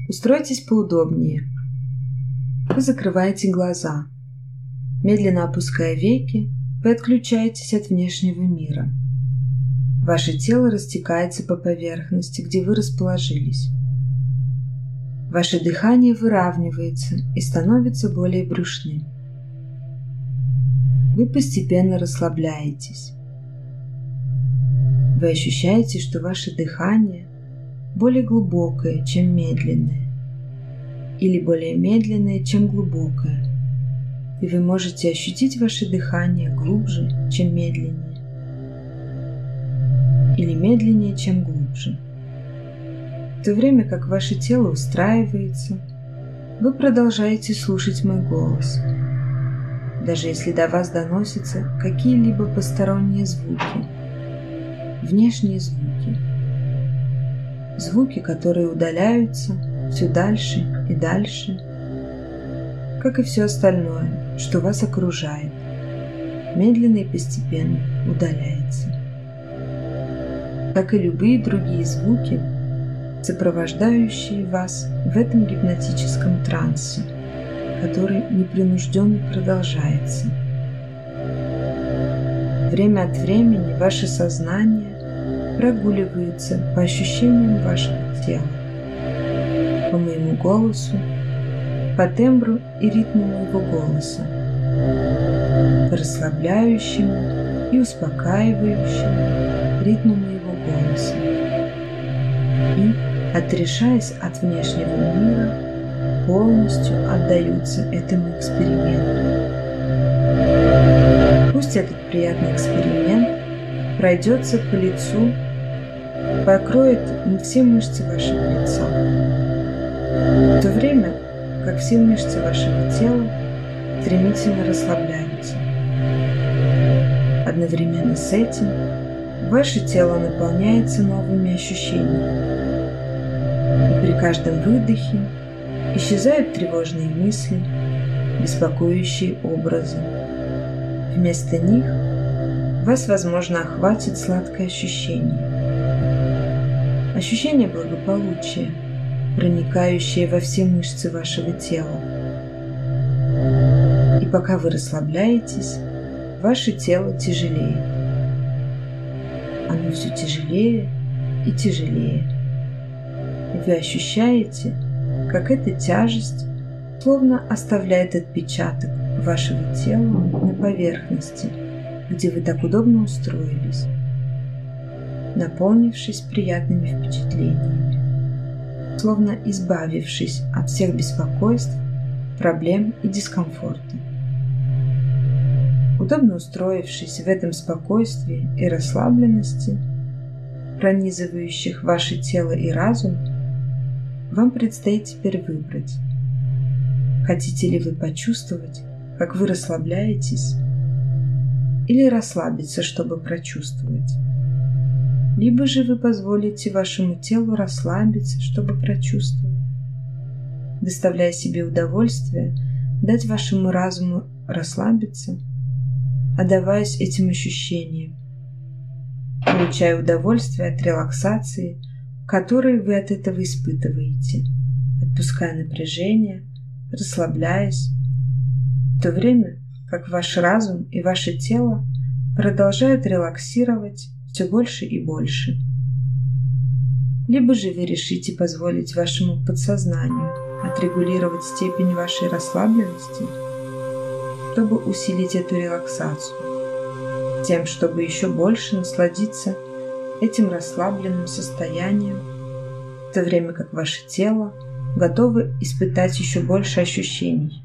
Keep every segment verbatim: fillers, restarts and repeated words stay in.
Устройтесь поудобнее. Вы закрываете глаза. Медленно опуская веки, вы отключаетесь от внешнего мира. Ваше тело растекается по поверхности, где вы расположились. Ваше дыхание выравнивается и становится более брюшным. Вы постепенно расслабляетесь. Вы ощущаете, что ваше дыхание более глубокое, чем медленное, или более медленное, чем глубокое, и вы можете ощутить ваше дыхание глубже, чем медленнее, или медленнее, чем глубже. В то время как ваше тело устраивается, вы продолжаете слушать мой голос, даже если до вас доносятся какие-либо посторонние звуки, внешние звуки, звуки, которые удаляются все дальше и дальше, как и все остальное, что вас окружает, медленно и постепенно удаляется. Как и любые другие звуки, сопровождающие вас в этом гипнотическом трансе, который непринужденно продолжается. Время от времени ваше сознание прогуливается по ощущениям вашего тела, по моему голосу, по тембру и ритму моего голоса, по расслабляющему и успокаивающему ритму моего голоса. И, отрешаясь от внешнего мира, полностью отдаются этому эксперименту. Пусть этот приятный эксперимент пройдется по лицу, покроет все мышцы вашего лица, в то время как все мышцы вашего тела стремительно расслабляются. Одновременно с этим ваше тело наполняется новыми ощущениями, и при каждом выдохе исчезают тревожные мысли, беспокоящие образы. Вместо них вас, возможно, охватит сладкое ощущение. Ощущение благополучия, проникающее во все мышцы вашего тела. И пока вы расслабляетесь, ваше тело тяжелеет. Оно все тяжелее и тяжелее. И вы ощущаете, как эта тяжесть словно оставляет отпечаток вашего тела на поверхности, где вы так удобно устроились, наполнившись приятными впечатлениями, словно избавившись от всех беспокойств, проблем и дискомфорта. Удобно устроившись в этом спокойствии и расслабленности, пронизывающих ваше тело и разум, вам предстоит теперь выбрать, хотите ли вы почувствовать, как вы расслабляетесь, или расслабиться, чтобы прочувствовать. Либо же вы позволите вашему телу расслабиться, чтобы прочувствовать, доставляя себе удовольствие, дать вашему разуму расслабиться, отдаваясь этим ощущениям, получая удовольствие от релаксации, которую вы от этого испытываете, отпуская напряжение, расслабляясь, в то время как ваш разум и ваше тело продолжают релаксировать все больше и больше. Либо же вы решите позволить вашему подсознанию отрегулировать степень вашей расслабленности, чтобы усилить эту релаксацию, тем, чтобы еще больше насладиться этим расслабленным состоянием, в то время как ваше тело готово испытать еще больше ощущений.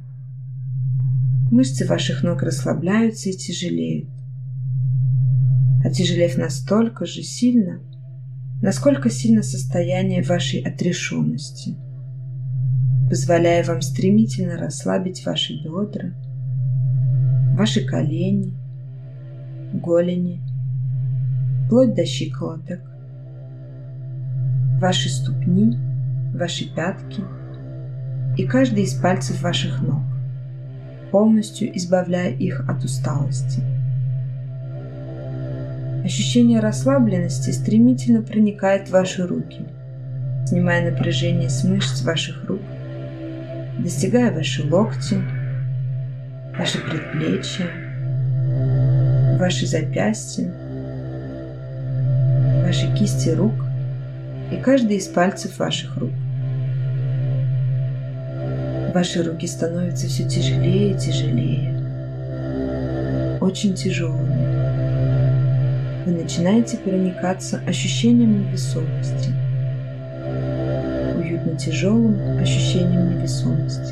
Мышцы ваших ног расслабляются и тяжелеют, отяжелев настолько же сильно, насколько сильно состояние вашей отрешенности, позволяя вам стремительно расслабить ваши бедра, ваши колени, голени, вплоть до щиколоток, ваши ступни, ваши пятки и каждый из пальцев ваших ног, полностью избавляя их от усталости. Ощущение расслабленности стремительно проникает в ваши руки, снимая напряжение с мышц ваших рук, достигая ваши локти, ваши предплечья, ваши запястья, ваши кисти рук и каждый из пальцев ваших рук. Ваши руки становятся все тяжелее и тяжелее, очень тяжелыми. Вы начинаете проникаться ощущением невесомости, уютно тяжелым ощущением невесомости.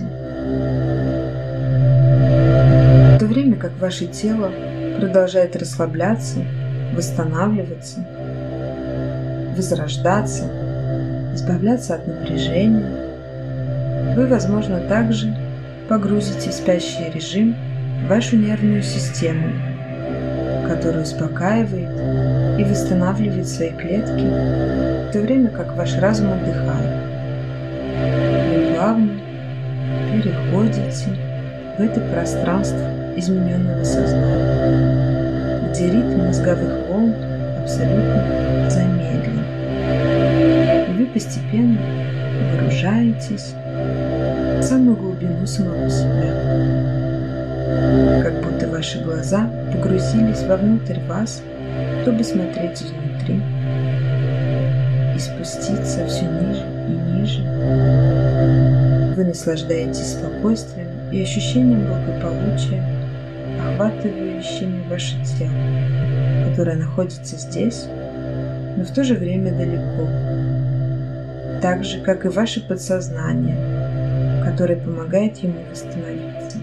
В то время как ваше тело продолжает расслабляться, восстанавливаться, возрождаться, избавляться от напряжения, вы, возможно, также погрузите в спящий режим вашу нервную систему, которая успокаивает и восстанавливает свои клетки, в то время как ваш разум отдыхает. Вы плавно переходите в это пространство измененного сознания, где ритм мозговых волн абсолютно замедлен. И вы постепенно погружаетесь в самую глубину самого себя, как будто ваши глаза погрузились вовнутрь вас, чтобы смотреть изнутри и спуститься все ниже и ниже. Вы наслаждаетесь спокойствием и ощущением благополучия, охватывающими ваше тело, которое находится здесь, но в то же время далеко, так же, как и ваше подсознание, которое помогает ему восстановиться.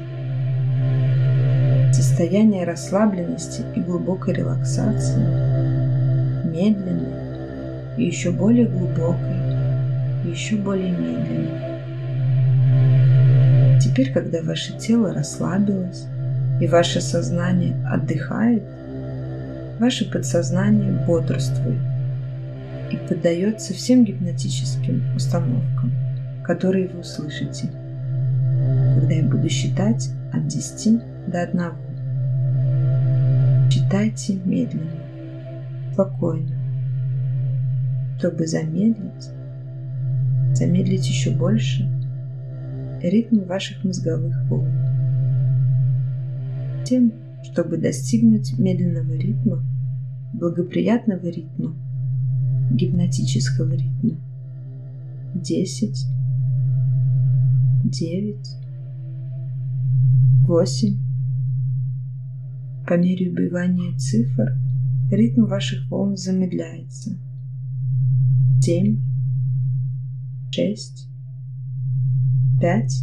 Состояние расслабленности и глубокой релаксации, медленной и еще более глубокой, и еще более медленной. Теперь, когда ваше тело расслабилось и ваше сознание отдыхает, ваше подсознание бодрствует и поддается всем гипнотическим установкам, которые вы услышите, когда я буду считать от десяти до одного. Считайте медленно, спокойно, чтобы замедлить, замедлить еще больше ритм ваших мозговых волн. Тем, чтобы достигнуть медленного ритма, благоприятного ритма, гипнотического ритма. Десять, девять, восемь. По мере убывания цифр ритм ваших волн замедляется. Семь, шесть, пять.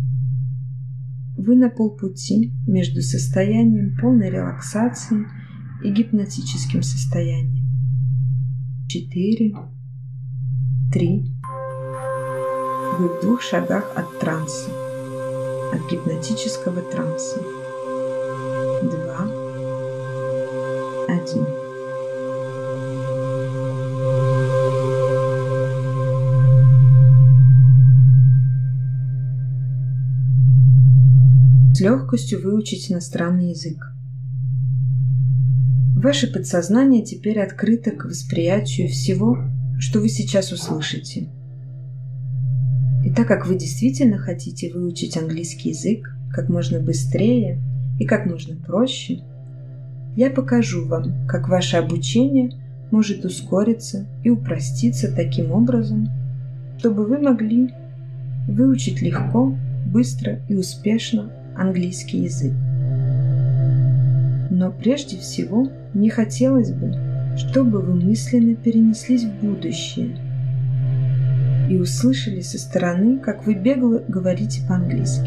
Вы на полпути между состоянием полной релаксации и гипнотическим состоянием. Четыре, три. Вы в двух шагах от транса, от гипнотического транса. Два, один. С легкостью выучить иностранный язык. Ваше подсознание теперь открыто к восприятию всего, что вы сейчас услышите. И так как вы действительно хотите выучить английский язык как можно быстрее и как можно проще, я покажу вам, как ваше обучение может ускориться и упроститься таким образом, чтобы вы могли выучить легко, быстро и успешно английский язык. Но прежде всего мне хотелось бы, чтобы вы мысленно перенеслись в будущее и услышали со стороны, как вы бегло говорите по-английски.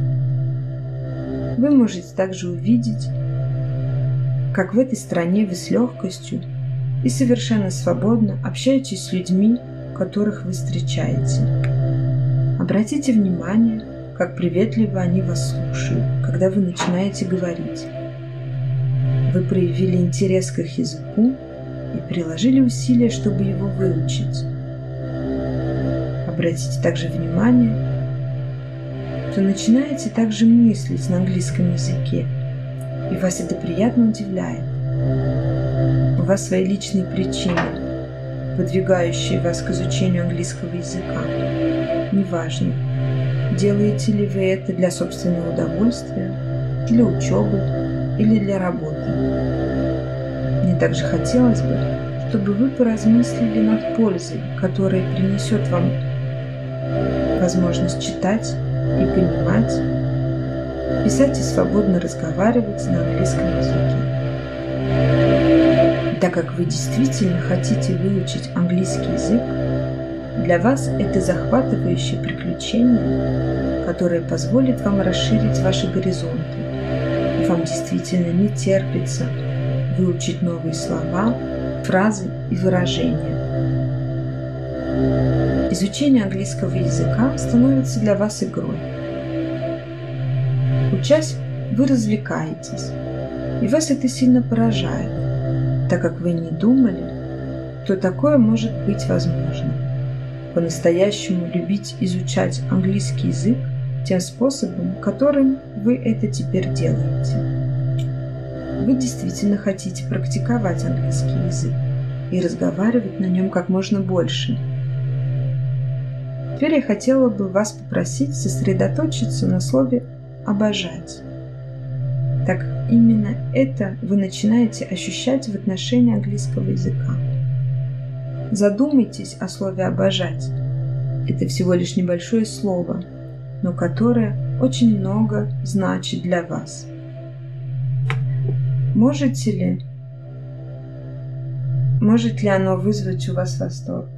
Вы можете также увидеть, как в этой стране вы с легкостью и совершенно свободно общаетесь с людьми, которых вы встречаете. Обратите внимание, как приветливо они вас слушают, когда вы начинаете говорить. Вы проявили интерес к их языку и приложили усилия, чтобы его выучить. Обратите также внимание, что начинаете также мыслить на английском языке, и вас это приятно удивляет. У вас свои личные причины, подвигающие вас к изучению английского языка. Неважно, делаете ли вы это для собственного удовольствия, для учебы или для работы. Мне также хотелось бы, чтобы вы поразмыслили над пользой, которая принесет вам возможность читать и понимать, писать и свободно разговаривать на английском языке. Так как вы действительно хотите выучить английский язык, для вас это захватывающее приключение, которое позволит вам расширить ваши горизонты, и вам действительно не терпится выучить новые слова, фразы и выражения. Изучение английского языка становится для вас игрой. Учась, вы развлекаетесь, и вас это сильно поражает, так как вы не думали, что такое может быть возможно. По-настоящему любить изучать английский язык тем способом, которым вы это теперь делаете. Вы действительно хотите практиковать английский язык и разговаривать на нем как можно больше. Теперь я хотела бы вас попросить сосредоточиться на слове «обожать». Так именно это вы начинаете ощущать в отношении английского языка. Задумайтесь о слове «обожать». Это всего лишь небольшое слово, но которое очень много значит для вас. Можете ли, может ли оно вызвать у вас восторг?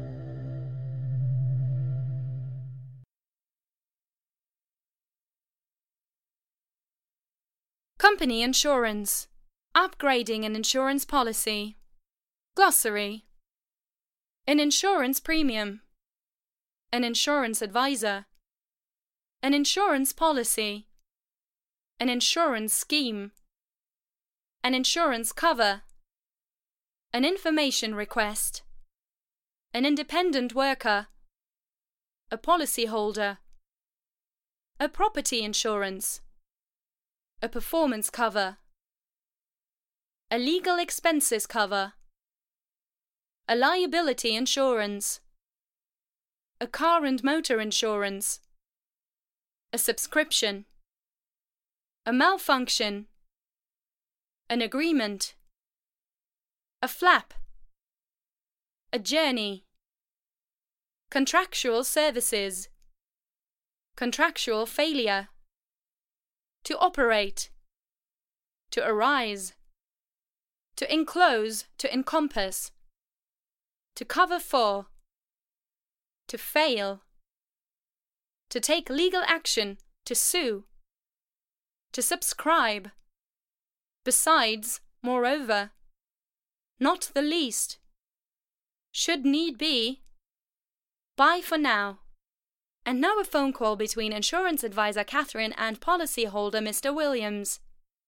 Company insurance. Upgrading an insurance policy. Glossary. An insurance premium. An insurance advisor. An insurance policy. An insurance scheme. An insurance cover. An information request. An independent worker. A policyholder. A property insurance. A performance cover. A legal expenses cover. A liability insurance. A car and motor insurance. A subscription. A malfunction. An agreement. A flap. A journey. Contractual services. Contractual failure. To operate. To arise. To enclose, to encompass. To cover for. To fail. To take legal action, to sue. To subscribe. Besides, moreover. Not the least. Should need be. Bye for now. And now a phone call between insurance advisor Catherine and policyholder Mister Williams.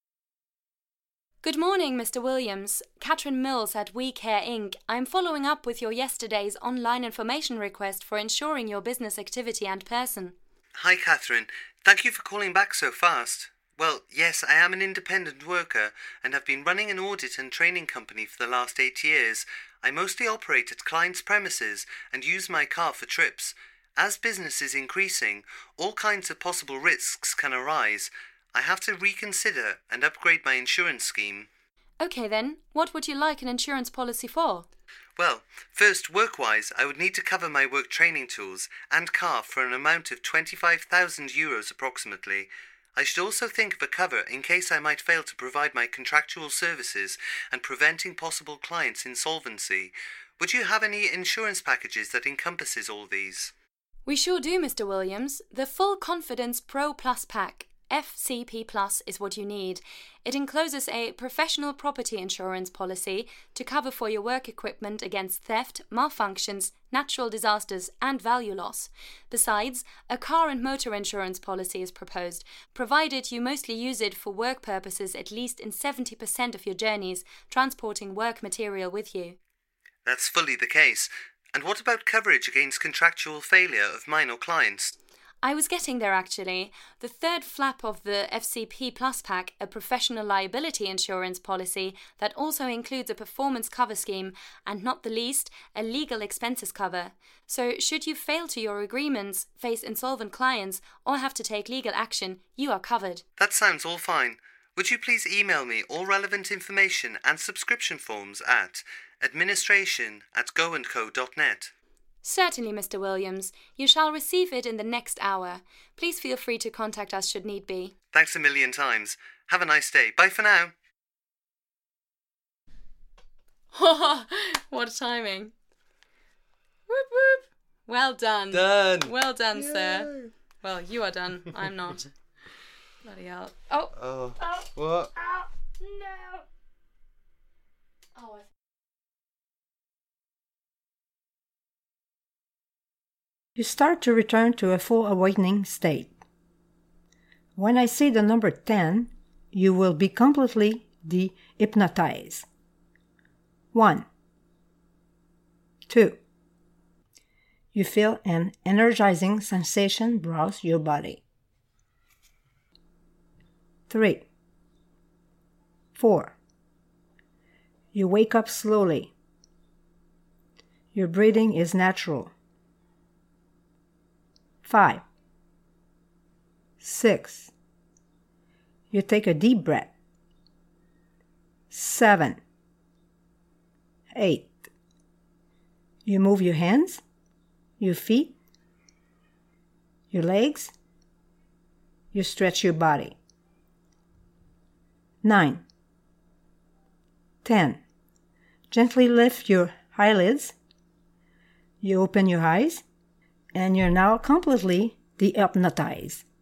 Good morning, Mister Williams. Catherine Mills at We Care Incorporated. I'm following up with your yesterday's online information request for insuring your business activity and person. Hi, Catherine. Thank you for calling back so fast. Well, yes, I am an independent worker and have been running an audit and training company for the last eight years. I mostly operate at clients' premises and use my car for trips. As business is increasing, all kinds of possible risks can arise. I have to reconsider and upgrade my insurance scheme. Okay then, what would you like an insurance policy for? Well, first, work-wise, I would need to cover my work training tools and car for an amount of twenty-five thousand euros approximately. I should also think of a cover in case I might fail to provide my contractual services and preventing possible clients' insolvency. Would you have any insurance packages that encompasses all these? We sure do, Mister Williams. The Full Confidence Pro Plus Pack, F C P Plus, is what you need. It encloses a professional property insurance policy to cover for your work equipment against theft, malfunctions, natural disasters and value loss. Besides, a car and motor insurance policy is proposed, provided you mostly use it for work purposes at least in seventy percent of your journeys, transporting work material with you. That's fully the case. And what about coverage against contractual failure of mine or clients? I was getting there actually. The third flap of the F C P Plus pack, a professional liability insurance policy that also includes a performance cover scheme and, not the least, a legal expenses cover. So should you fail to your agreements, face insolvent clients, or have to take legal action, you are covered. That sounds all fine. Would you please email me all relevant information and subscription forms at administration at go and co dot net? Certainly, Mister Williams. You shall receive it in the next hour. Please feel free to contact us should need be. Thanks a million times. Have a nice day. Bye for now. What timing. Whoop whoop. Well done. Done. Well done, Yay. sir. Well, you are done. I'm not. Bloody hell. Oh. Oh. Oh. What? Oh. No. Oh, I... You start to return to a full awakening state. When I say the number ten, you will be completely de-hypnotized. One. Two. You feel an energizing sensation browse your body. Three. Four. You wake up slowly. Your breathing is natural. Five. Six. You take a deep breath. Seven. Eight. You move your hands, your feet, your legs. You stretch your body. Nine. Ten. Gently lift your eyelids. You open your eyes. And you're now completely de-hypnotized.